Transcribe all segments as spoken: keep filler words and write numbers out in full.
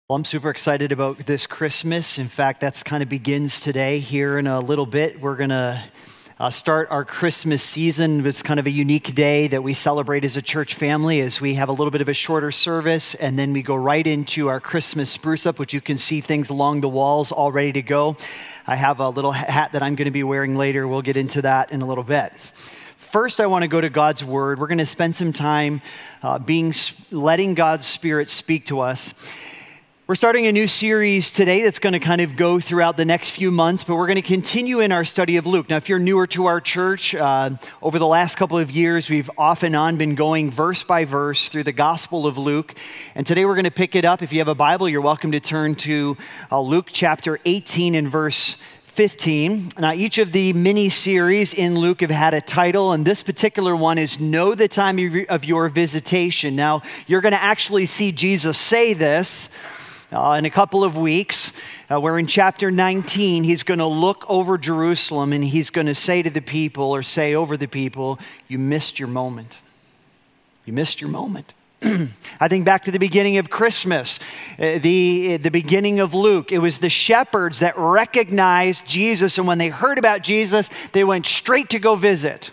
Well, I'm super excited about this Christmas. In fact, that's kind of begins today. Here in a little bit, we're going to uh, start our Christmas season. It's kind of a unique day that we celebrate as a church family as we have a little bit of a shorter service, and then we go right into our Christmas spruce up, which you can see things along the walls all ready to go. I have a little hat that I'm going to be wearing later. We'll get into that in a little bit. First, I want to go to God's Word. We're going to spend some time uh, being letting God's Spirit speak to us. We're starting a new series today that's going to kind of go throughout the next few months, but we're going to continue in our study of Luke. Now, if you're newer to our church, uh, over the last couple of years, we've off and on been going verse by verse through the Gospel of Luke. And today we're going to pick it up. If you have a Bible, you're welcome to turn to uh, Luke chapter eighteen and verse fifteen. Now, each of the mini-series in Luke have had a title, and this particular one is Know the Time of Your Visitation. Now, you're going to actually see Jesus say this Uh, in a couple of weeks, uh, where in chapter nineteen, he's going to look over Jerusalem and he's going to say to the people, or say over the people, you missed your moment. You missed your moment. I think back to the beginning of Christmas, uh, the, uh, the beginning of Luke. It was the shepherds that recognized Jesus, and when they heard about Jesus, they went straight to go visit.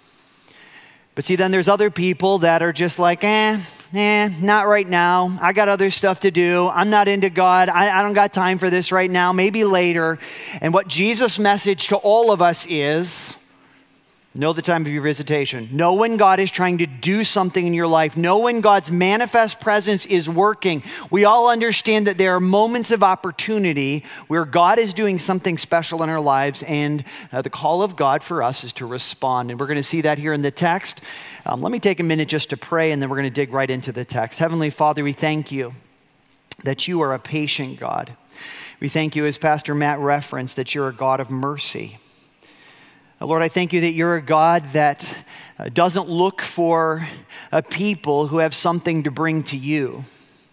But see, then there's other people that are just like, eh, eh, not right now. I got other stuff to do. I'm not into God. I, I don't got time for this right now. Maybe later. And what Jesus' message to all of us is, know the time of your visitation. Know when God is trying to do something in your life. Know when God's manifest presence is working. We all understand that there are moments of opportunity where God is doing something special in our lives, and uh, the call of God for us is to respond. And we're going to see that here in the text. Um, let me take a minute just to pray, and then we're going to dig right into the text. Heavenly Father, we thank you that you are a patient God. We thank you, as Pastor Matt referenced, that you're a God of mercy. Lord, I thank you that you're a God that uh, doesn't look for a people who have something to bring to you,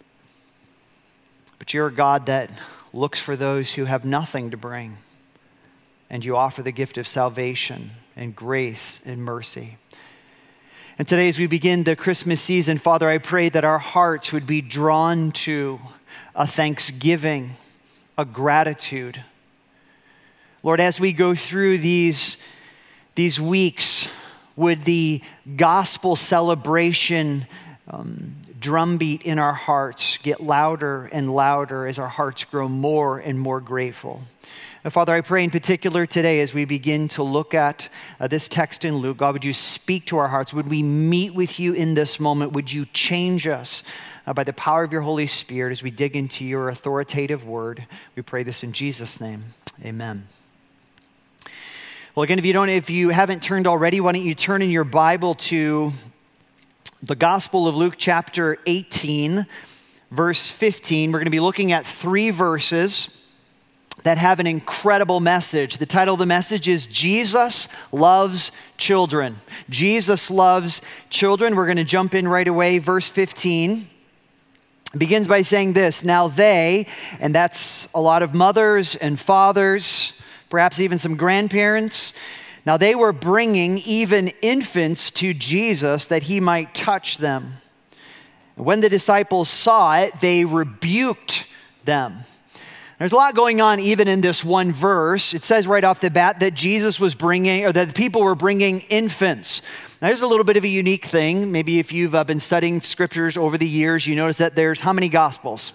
but you're a God that looks for those who have nothing to bring, and you offer the gift of salvation and grace and mercy. And today, as we begin the Christmas season, Father, I pray that our hearts would be drawn to a thanksgiving, a gratitude. Lord, as we go through these These weeks, would the gospel celebration um, drumbeat in our hearts get louder and louder as our hearts grow more and more grateful. And Father, I pray in particular today as we begin to look at uh, this text in Luke, God, would you speak to our hearts? Would we meet with you in this moment? Would you change us uh, by the power of your Holy Spirit as we dig into your authoritative word? We pray this in Jesus' name. Amen. Well, again, if you don't, if you haven't turned already, why don't you turn in your Bible to the Gospel of Luke, chapter eighteen, verse fifteen. We're going to be looking at three verses that have an incredible message. The title of the message is Jesus Loves Children. Jesus loves children. We're going to jump in right away. Verse fifteen begins by saying this: Now they, and that's a lot of mothers and fathers, perhaps even some grandparents. Now they were bringing even infants to Jesus that he might touch them. And when the disciples saw it, they rebuked them. There's a lot going on even in this one verse. It says right off the bat that Jesus was bringing, or that people were bringing infants. Now there's a little bit of a unique thing. Maybe if you've uh, been studying scriptures over the years, you notice that there's how many gospels?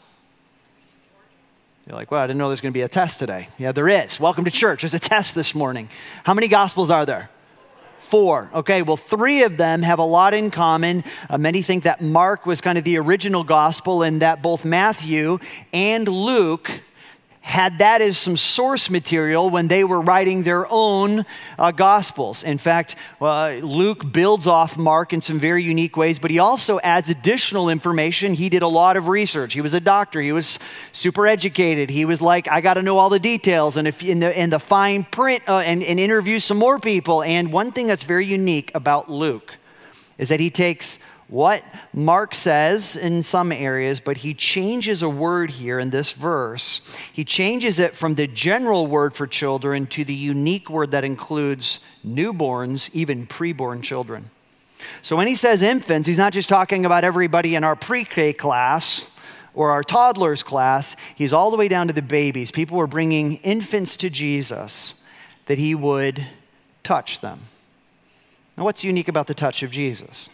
You're like, well, I didn't know there's going to be a test today. Yeah, there is. Welcome to church. There's a test this morning. How many gospels are there? Four. Okay, well, three of them have a lot in common. Uh, many think that Mark was kind of the original gospel, and that both Matthew and Luke had that as some source material when they were writing their own uh, gospels. In fact, uh, Luke builds off Mark in some very unique ways, but he also adds additional information. He did a lot of research. He was a doctor. He was super educated. He was like, I got to know all the details, and if in the in the fine print, uh, and, and interview some more people. And one thing that's very unique about Luke is that he takes what Mark says in some areas, but he changes a word here in this verse. He changes it from the general word for children to the unique word that includes newborns, even preborn children. So when he says infants, he's not just talking about everybody in our pre-K class or our toddlers class, he's all the way down to the babies. People were bringing infants to Jesus that he would touch them. Now, what's unique about the touch of Jesus?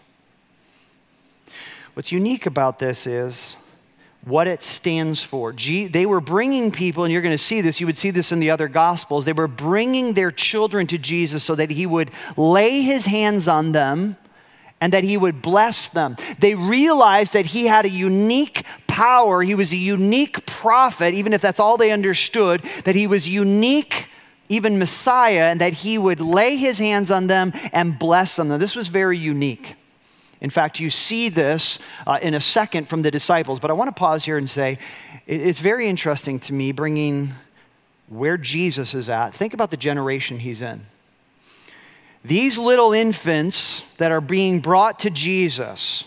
What's unique about this is what it stands for. G- they were bringing people, and you're going to see this, you would see this in the other Gospels, they were bringing their children to Jesus so that he would lay his hands on them and that he would bless them. They realized that he had a unique power, he was a unique prophet, even if that's all they understood, that he was unique, even Messiah, and that he would lay his hands on them and bless them. Now, this was very unique. In fact, you see this uh, in a second from the disciples, but I want to pause here and say, it's very interesting to me bringing where Jesus is at. Think about the generation he's in. These little infants that are being brought to Jesus,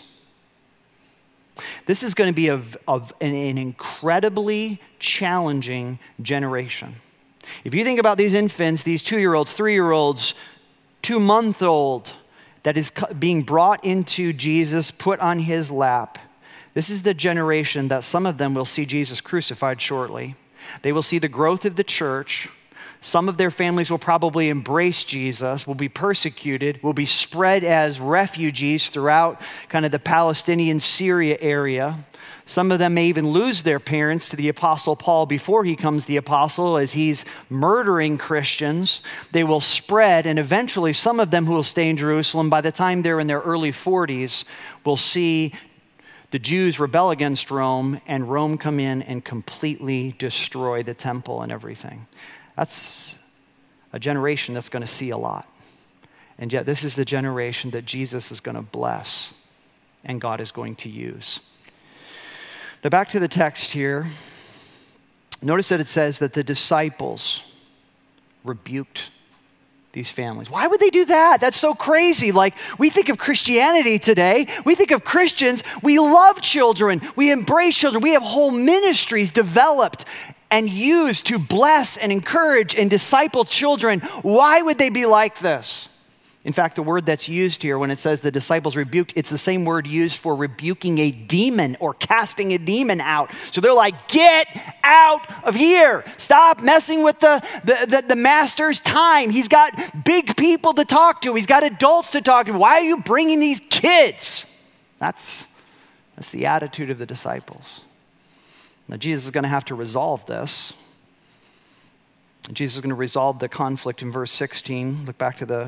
this is going to be a, a, an, an incredibly challenging generation. If you think about these infants, these two-year-olds, three-year-olds, two-month-old, that is being brought into Jesus, put on his lap. This is the generation that some of them will see Jesus crucified shortly. They will see the growth of the church. Some of their families will probably embrace Jesus, will be persecuted, will be spread as refugees throughout kind of the Palestinian Syria area. Some of them may even lose their parents to the Apostle Paul before he becomes the apostle as he's murdering Christians. They will spread, and eventually some of them who will stay in Jerusalem, by the time they're in their early forties, will see the Jews rebel against Rome and Rome come in and completely destroy the temple and everything. That's a generation that's going to see a lot. And yet this is the generation that Jesus is going to bless and God is going to use. Now back to the text here. Notice that it says that the disciples rebuked these families. Why would they do that? That's so crazy. Like, we think of Christianity today. We think of Christians. We love children. We embrace children. We have whole ministries developed and used to bless and encourage and disciple children. Why would they be like this? In fact, the word that's used here when it says the disciples rebuked, it's the same word used for rebuking a demon or casting a demon out. So they're like, get out of here. Stop messing with the, the, the, the master's time. He's got big people to talk to. He's got adults to talk to. Why are you bringing these kids? That's, that's the attitude of the disciples. Now, Jesus is going to have to resolve this. Jesus is going to resolve the conflict in verse sixteen. Look back to the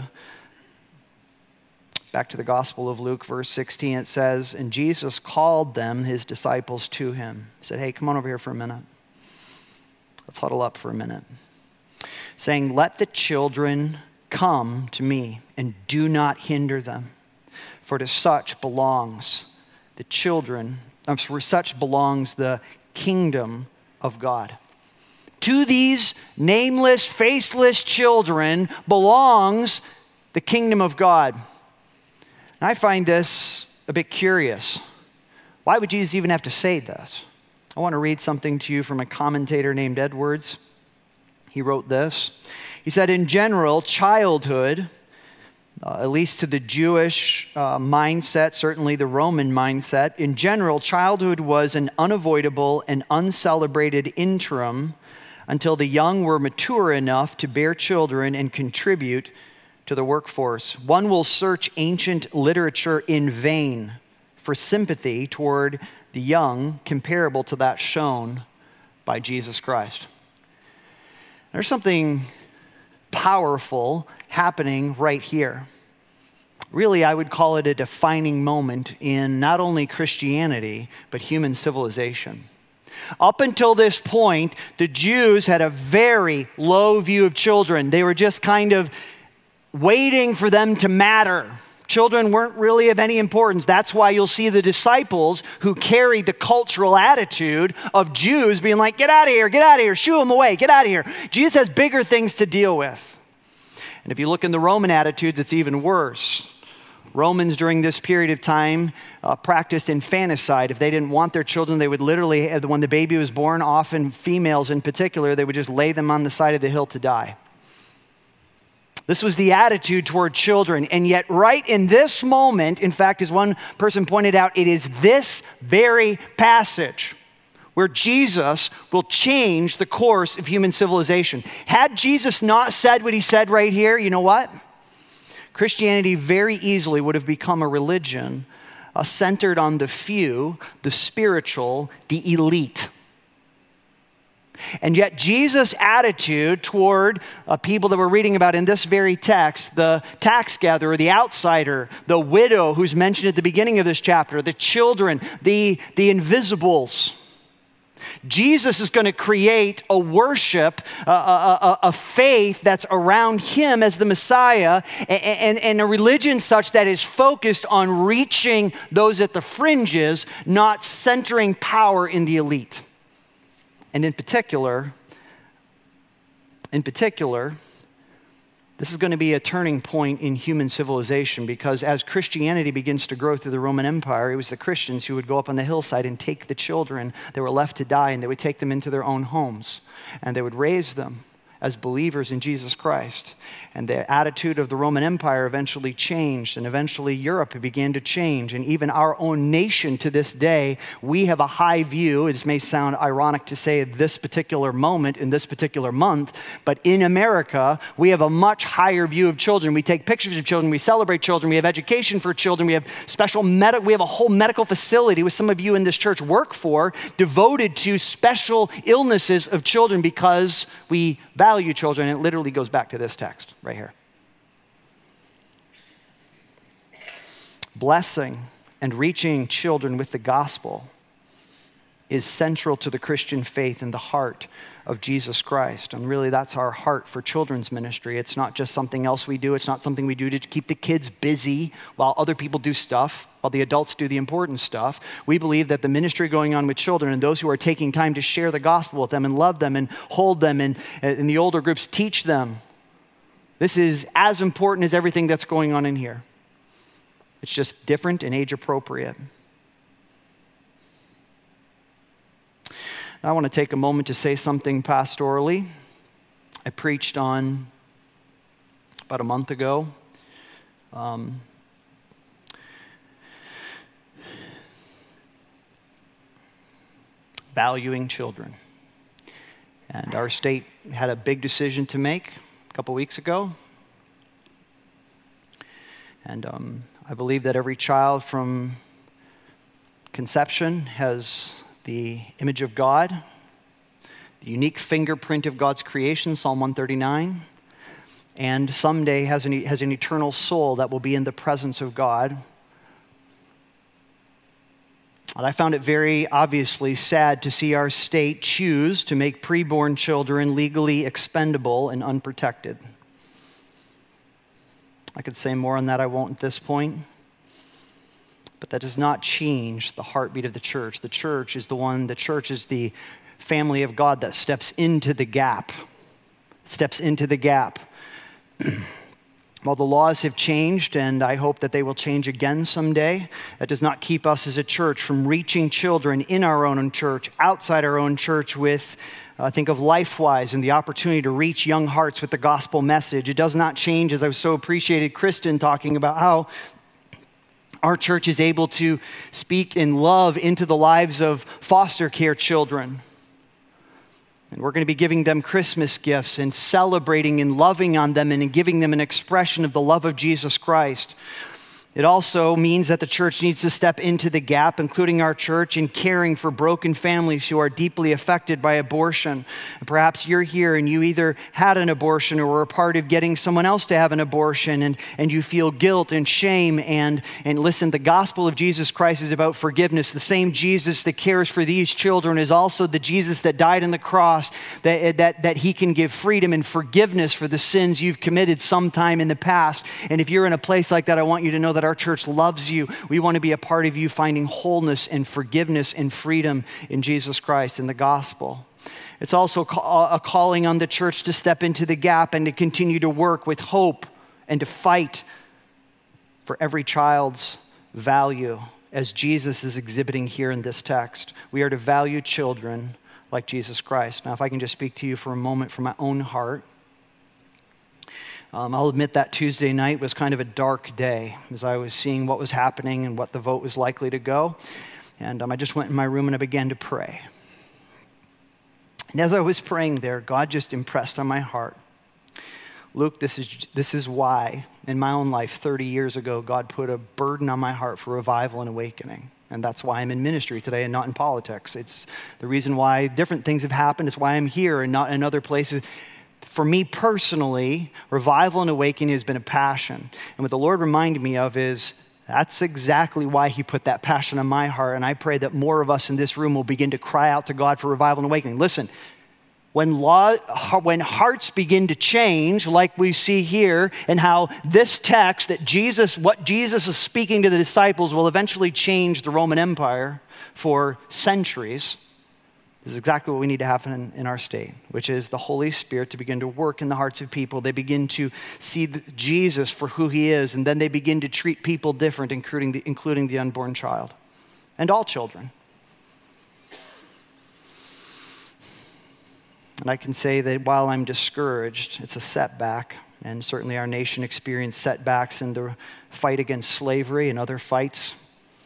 Back to the Gospel of Luke, verse sixteen, it says, and Jesus called them, his disciples, to him. He said, hey, come on over here for a minute. Let's huddle up for a minute. Saying, let the children come to me and do not hinder them. For to such belongs the children, um, for such belongs the kingdom of God. To these nameless, faceless children belongs the kingdom of God. I find this a bit curious. Why would Jesus even have to say this? I want to read something to you from a commentator named Edwards. He wrote this. He said, in general, childhood, uh, at least to the Jewish uh, mindset, certainly the Roman mindset, in general, childhood was an unavoidable and uncelebrated interim until the young were mature enough to bear children and contribute to the workforce. One will search ancient literature in vain for sympathy toward the young comparable to that shown by Jesus Christ. There's something powerful happening right here. Really, I would call it a defining moment in not only Christianity, but human civilization. Up until this point, the Jews had a very low view of children. They were just kind of waiting for them to matter. Children weren't really of any importance. That's why you'll see the disciples who carried the cultural attitude of Jews being like, get out of here, get out of here, shoo them away, get out of here. Jesus has bigger things to deal with. And if you look in the Roman attitudes, it's even worse. Romans during this period of time uh, practiced infanticide. If they didn't want their children, they would literally, when the baby was born, often females in particular, they would just lay them on the side of the hill to die. This was the attitude toward children. And yet right in this moment, in fact, as one person pointed out, it is this very passage where Jesus will change the course of human civilization. Had Jesus not said what he said right here, you know what? Christianity very easily would have become a religion uh, centered on the few, the spiritual, the elite. And yet Jesus' attitude toward uh, people that we're reading about in this very text, the tax gatherer, the outsider, the widow who's mentioned at the beginning of this chapter, the children, the, the invisibles. Jesus is going to create a worship, a, a, a faith that's around him as the Messiah, and, and, and a religion such that is focused on reaching those at the fringes, not centering power in the elite. And in particular, in particular, this is going to be a turning point in human civilization, because as Christianity begins to grow through the Roman Empire, it was the Christians who would go up on the hillside and take the children that were left to die, and they would take them into their own homes, and they would raise them as believers in Jesus Christ. And the attitude of the Roman Empire eventually changed, and eventually Europe began to change. And even our own nation to this day, we have a high view. It may sound ironic to say at this particular moment, in this particular month, but in America, we have a much higher view of children. We take pictures of children, we celebrate children, we have education for children, we have special med- we have a whole medical facility, with some of you in this church work for, devoted to special illnesses of children because we value children. And it literally goes back to this text right here. Blessing and reaching children with the gospel is central to the Christian faith and the heart of Jesus Christ. And really, that's our heart for children's ministry. It's not just something else we do. It's not something we do to keep the kids busy while other people do stuff, while the adults do the important stuff. We believe that the ministry going on with children, and those who are taking time to share the gospel with them and love them and hold them, and in the older groups teach them, this is as important as everything that's going on in here. It's just different and age appropriate. I want to take a moment to say something pastorally. I preached on about a month ago. Um, valuing children. And our state had a big decision to make a couple weeks ago. And um, I believe that every child from conception has the image of God, the unique fingerprint of God's creation, Psalm one thirty-nine, and someday has an, has an eternal soul that will be in the presence of God. And I found it very obviously sad to see our state choose to make preborn children legally expendable and unprotected. I could say more on that, I won't at this point. But that does not change the heartbeat of the church. The church is the one, the church is the family of God that steps into the gap. Steps into the gap. While the laws have changed, and I hope that they will change again someday, that does not keep us as a church from reaching children in our own church, outside our own church with, uh, think of LifeWise and the opportunity to reach young hearts with the gospel message. It does not change, as I so appreciated Kristen talking about how our church is able to speak in love into the lives of foster care children. And we're going to be giving them Christmas gifts and celebrating and loving on them and giving them an expression of the love of Jesus Christ. It also means that the church needs to step into the gap, including our church, in caring for broken families who are deeply affected by abortion. Perhaps you're here and you either had an abortion or were a part of getting someone else to have an abortion, and, and you feel guilt and shame. And, and listen, the gospel of Jesus Christ is about forgiveness. The same Jesus that cares for these children is also the Jesus that died on the cross, that, that, that he can give freedom and forgiveness for the sins you've committed sometime in the past. And if you're in a place like that, I want you to know that our church loves you. We want to be a part of you finding wholeness and forgiveness and freedom in Jesus Christ and the gospel. It's also a calling on the church to step into the gap and to continue to work with hope and to fight for every child's value, as Jesus is exhibiting here in this text. We are to value children like Jesus Christ. Now, if I can just speak to you for a moment from my own heart. Um, I'll admit that Tuesday night was kind of a dark day as I was seeing what was happening and what the vote was likely to go. And um, I just went in my room and I began to pray. And as I was praying there, God just impressed on my heart, Luke, this is, this is why in my own life thirty years ago, God put a burden on my heart for revival and awakening. And that's why I'm in ministry today and not in politics. It's the reason why different things have happened. It's why I'm here and not in other places. For me personally, revival and awakening has been a passion. And what the Lord reminded me of is that's exactly why he put that passion on my heart. And I pray that more of us in this room will begin to cry out to God for revival and awakening. Listen, when, law, when hearts begin to change, like we see here, and how this text that Jesus, what Jesus is speaking to the disciples will eventually change the Roman Empire for centuries. This is exactly what we need to happen in, in our state, which is the Holy Spirit to begin to work in the hearts of people. They begin to see the, Jesus for who he is, and then they begin to treat people different, including the, including the unborn child and all children. And I can say that while I'm discouraged, it's a setback, and certainly our nation experienced setbacks in the fight against slavery and other fights.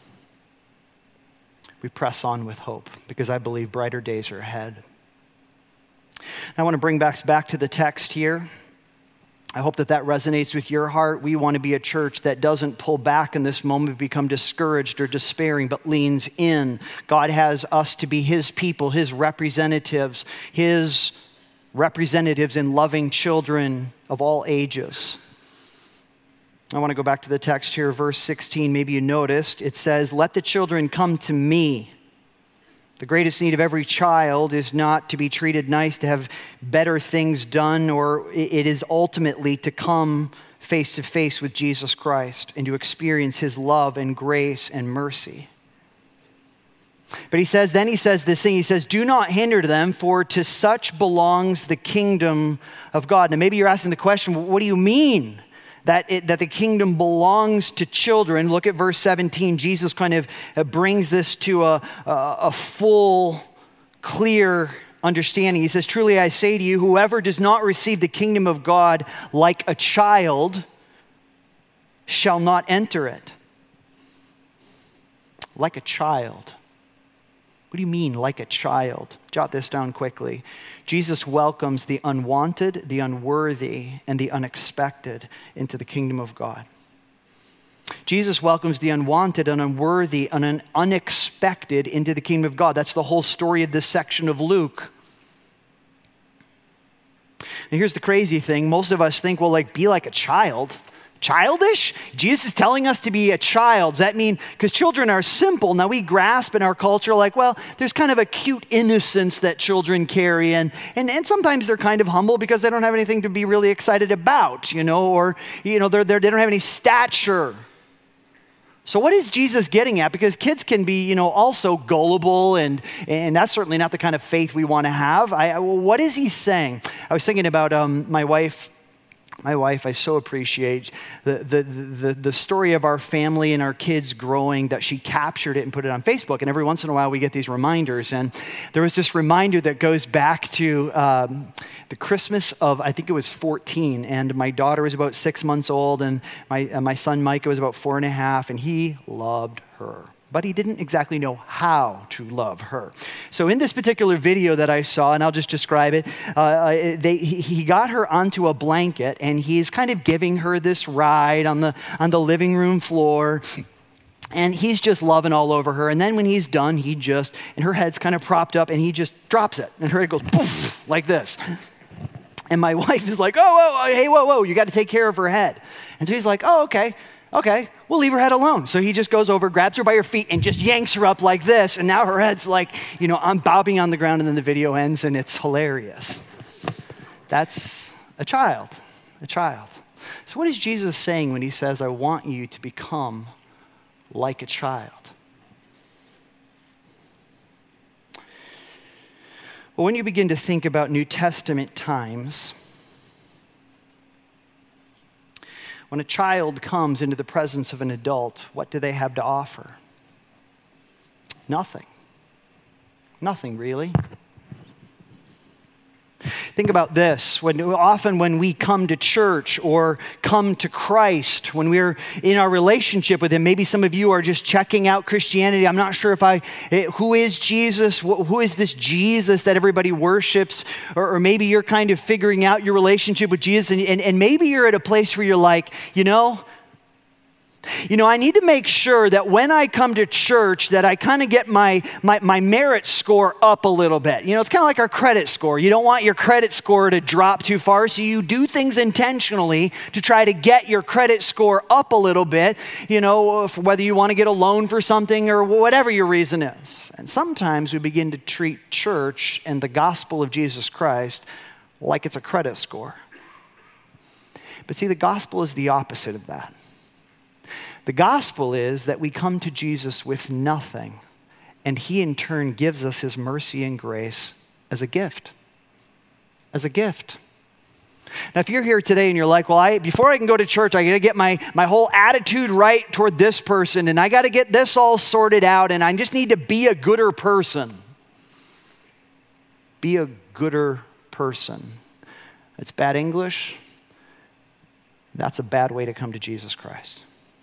We press on with hope because I believe brighter days are ahead. I want to bring back back to the text here. I hope that that resonates with your heart. We want to be a church that doesn't pull back in this moment, become discouraged or despairing, but leans in. God has us to be his people, his representatives, his representatives in loving children of all ages. I want to go back to the text here, verse sixteen. Maybe you noticed. It says, "Let the children come to me." The greatest need of every child is not to be treated nice, to have better things done, or it is ultimately to come face to face with Jesus Christ and to experience his love and grace and mercy. But he says, then he says this thing, he says, "Do not hinder them, for to such belongs the kingdom of God." Now maybe you're asking the question, what do you mean? That, it, that the kingdom belongs to children. Look at verse seventeen. Jesus kind of brings this to a, a, a full, clear understanding. He says, "Truly I say to you, whoever does not receive the kingdom of God like a child shall not enter it." Like a child. What do you mean, like a child? Jot this down quickly. Jesus welcomes the unwanted, the unworthy, and the unexpected into the kingdom of God. Jesus welcomes the unwanted and unworthy and unexpected into the kingdom of God. That's the whole story of this section of Luke. And here's the crazy thing. Most of us think, well, like, be like a child. Childish? Jesus is telling us to be a child. Does that mean, because children are simple. Now we grasp in our culture like, well, there's kind of a cute innocence that children carry. And, and, and sometimes they're kind of humble because they don't have anything to be really excited about, you know, or, you know, they're, they're, they don't have any stature. So what is Jesus getting at? Because kids can be, you know, also gullible, and, and that's certainly not the kind of faith we want to have. I, I, well, what is he saying? I was thinking about um, my wife. My wife, I so appreciate the, the, the, the story of our family and our kids growing, that she captured it and put it on Facebook. And every once in a while we get these reminders. And there was this reminder that goes back to um, the Christmas of, I think it was fourteen. And my daughter was about six months old. And my, uh, my son Micah was about four and a half. And he loved her. But he didn't exactly know how to love her. So in this particular video that I saw, and I'll just describe it, uh, they, he, he got her onto a blanket, and he's kind of giving her this ride on the on the living room floor. And he's just loving all over her. And then when he's done, he just, and her head's kind of propped up, and he just drops it. And her head goes poof, like this. And my wife is like, oh, whoa, hey, whoa, whoa, you got to take care of her head. And so he's like, oh, okay. Okay, we'll leave her head alone. So he just goes over, grabs her by her feet, and just yanks her up like this. And now her head's like, you know, I'm bobbing on the ground, and then the video ends, and it's hilarious. That's a child, a child. So what is Jesus saying when he says, I want you to become like a child? Well, when you begin to think about New Testament times, when a child comes into the presence of an adult, what do they have to offer? Nothing. Nothing, really. Think about this. When, often when we come to church or come to Christ, when we're in our relationship with him, maybe some of you are just checking out Christianity. I'm not sure if I, who is Jesus? Who is this Jesus that everybody worships? Or, or maybe you're kind of figuring out your relationship with Jesus, and, and, and maybe you're at a place where you're like, you know, You know, I need to make sure that when I come to church that I kind of get my, my, my merit score up a little bit. You know, it's kind of like our credit score. You don't want your credit score to drop too far, so you do things intentionally to try to get your credit score up a little bit, you know, whether you want to get a loan for something or whatever your reason is. And sometimes we begin to treat church and the gospel of Jesus Christ like it's a credit score. But see, the gospel is the opposite of that. The gospel is that we come to Jesus with nothing, and he in turn gives us his mercy and grace as a gift. As a gift. Now, if you're here today and you're like, well, I, before I can go to church, I got to get my, my whole attitude right toward this person, and I got to get this all sorted out, and I just need to be a gooder person. Be a gooder person. It's bad English. That's a bad way to come to Jesus Christ.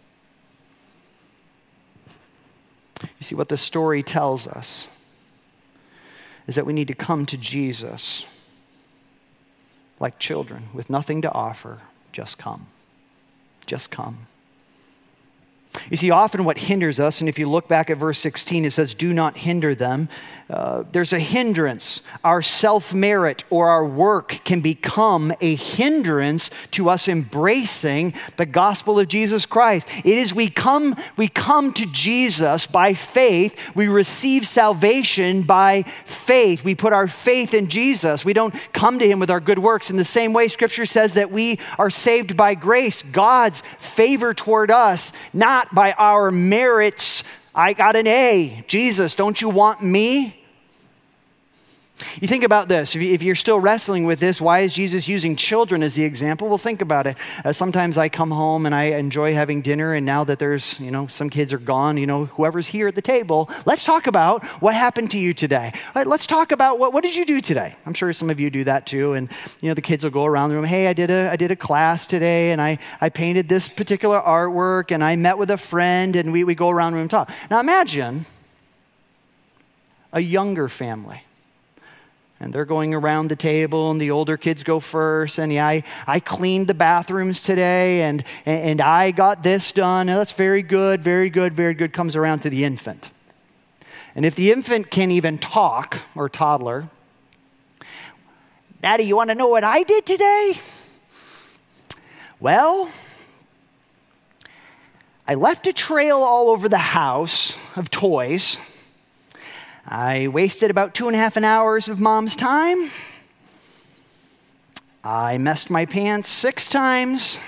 You see, what the story tells us is that we need to come to Jesus like children with nothing to offer. Just come. Just come. You see, often what hinders us, and if you look back at verse sixteen, it says, do not hinder them. Uh, there's a hindrance. Our self-merit or our work can become a hindrance to us embracing the gospel of Jesus Christ. It is we come, we come to Jesus by faith. We receive salvation by faith. We put our faith in Jesus. We don't come to him with our good works. In the same way, Scripture says that we are saved by grace, God's favor toward us, not by our merits. I got an A. Jesus, don't you want me? You think about this. If you're still wrestling with this, why is Jesus using children as the example? Well, think about it. Uh, sometimes I come home and I enjoy having dinner, and now that there's, you know, some kids are gone, you know, whoever's here at the table, let's talk about what happened to you today. All right, let's talk about what, what did you do today? I'm sure some of you do that too. And, you know, the kids will go around the room. Hey, I did a, I did a class today, and I, I painted this particular artwork, and I met with a friend, and we, we go around the room and talk. Now imagine a younger family. And they're going around the table, and the older kids go first. And yeah, I, I cleaned the bathrooms today, and, and I got this done. And that's very good, very good, very good. Comes around to the infant. And if the infant can even talk, or toddler, Daddy, you want to know what I did today? Well, I left a trail all over the house of toys. I wasted about two and a half an hours of Mom's time. I messed my pants six times.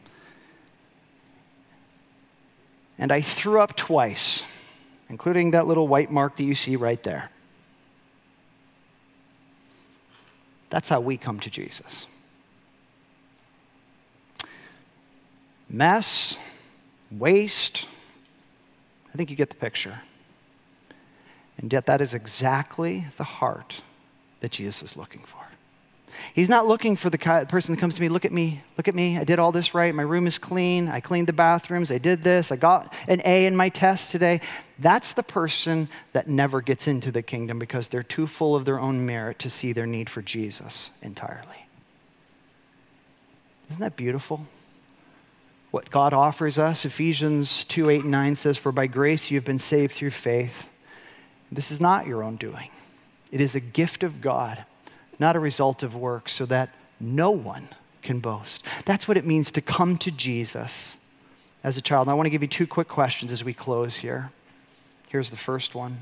And I threw up twice, including that little white mark that you see right there. That's how we come to Jesus. Mess, waste. I think you get the picture. And yet that is exactly the heart that Jesus is looking for. He's not looking for the person that comes to me, look at me, look at me, I did all this right, my room is clean, I cleaned the bathrooms, I did this, I got an A in my test today. That's the person that never gets into the kingdom because they're too full of their own merit to see their need for Jesus entirely. Isn't that beautiful? What God offers us, Ephesians two, eight, and nine says, for by grace you have been saved through faith. This is not your own doing. It is a gift of God, not a result of works, so that no one can boast. That's what it means to come to Jesus as a child. And I want to give you two quick questions as we close here. Here's the first one.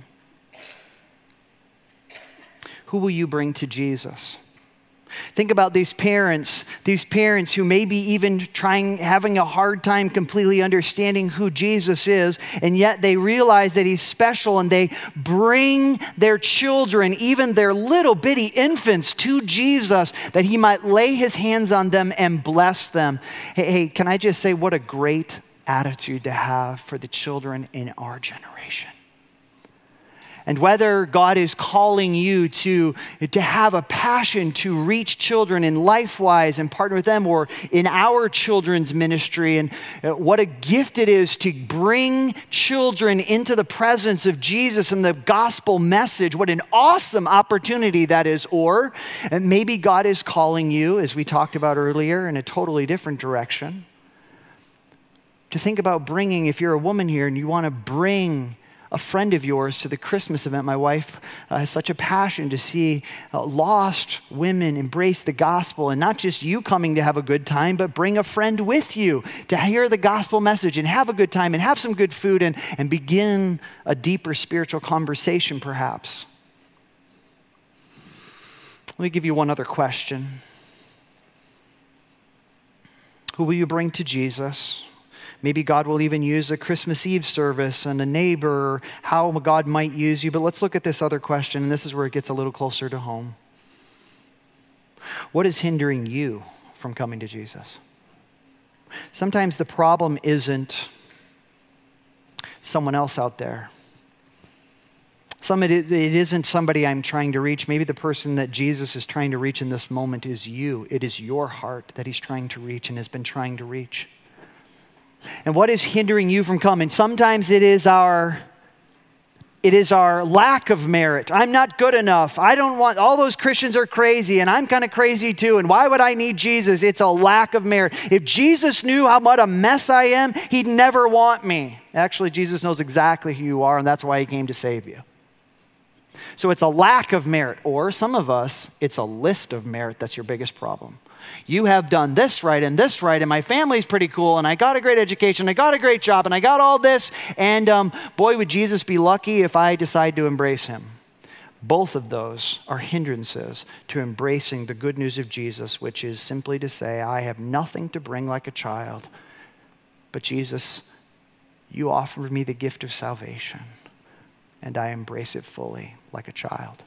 Who will you bring to Jesus? Think about these parents, these parents who may be even trying, having a hard time completely understanding who Jesus is, and yet they realize that he's special, and they bring their children, even their little bitty infants, to Jesus that he might lay his hands on them and bless them. Hey, hey, can I just say what a great attitude to have for the children in our generation? And whether God is calling you to, to have a passion to reach children in LifeWise and partner with them, or in our children's ministry, and what a gift it is to bring children into the presence of Jesus and the gospel message. What an awesome opportunity that is. Or maybe God is calling you, as we talked about earlier, in a totally different direction. To think about bringing, if you're a woman here and you want to bring a friend of yours to the Christmas event. My wife uh, has such a passion to see uh, lost women embrace the gospel, and not just you coming to have a good time, but bring a friend with you to hear the gospel message and have a good time and have some good food and, and begin a deeper spiritual conversation perhaps. Let me give you one other question. Who will you bring to Jesus? Maybe God will even use a Christmas Eve service and a neighbor, or how God might use you. But let's look at this other question, and this is where it gets a little closer to home. What is hindering you from coming to Jesus? Sometimes the problem isn't someone else out there. Some it, it isn't somebody I'm trying to reach. Maybe the person that Jesus is trying to reach in this moment is you. It is your heart that he's trying to reach and has been trying to reach. And what is hindering you from coming? Sometimes it is our it is our lack of merit. I'm not good enough. I don't want, all those Christians are crazy, and I'm kind of crazy too, and why would I need Jesus? It's a lack of merit. If Jesus knew how much a mess I am, he'd never want me. Actually, Jesus knows exactly who you are, and that's why he came to save you. So it's a lack of merit. Or some of us, it's a list of merit that's your biggest problem. You have done this right and this right, and my family's pretty cool, and I got a great education, I got a great job, and I got all this, and um, boy, would Jesus be lucky if I decide to embrace him. Both of those are hindrances to embracing the good news of Jesus, which is simply to say, I have nothing to bring like a child, but Jesus, you offer me the gift of salvation, and I embrace it fully like a child.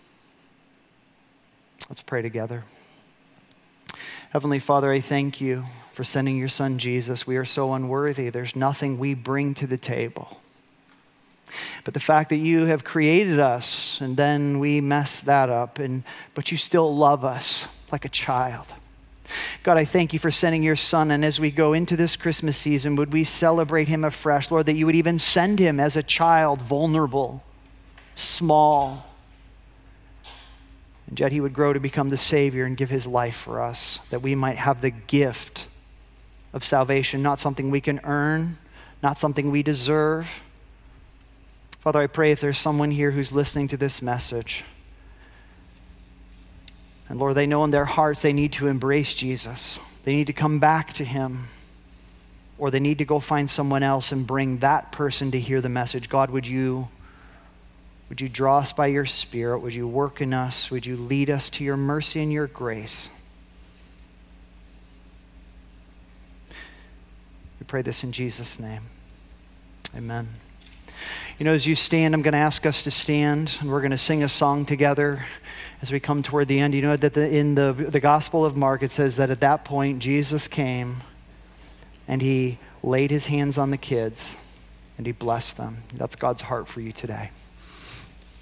Let's pray together. Heavenly Father, I thank you for sending your son Jesus. We are so unworthy. There's nothing we bring to the table. But the fact that you have created us and then we mess that up, and but you still love us like a child. God, I thank you for sending your son, and as we go into this Christmas season, would we celebrate him afresh, Lord, that you would even send him as a child, vulnerable, small, and yet he would grow to become the Savior and give his life for us, that we might have the gift of salvation, not something we can earn, not something we deserve. Father, I pray if there's someone here who's listening to this message, and Lord, they know in their hearts they need to embrace Jesus. They need to come back to him, or they need to go find someone else and bring that person to hear the message. God, would you Would you draw us by your Spirit? Would you work in us? Would you lead us to your mercy and your grace? We pray this in Jesus' name. Amen. You know, as you stand, I'm going to ask us to stand, and we're going to sing a song together as we come toward the end. You know that the, in the, the Gospel of Mark, it says that at that point, Jesus came, and he laid his hands on the kids, and he blessed them. That's God's heart for you today.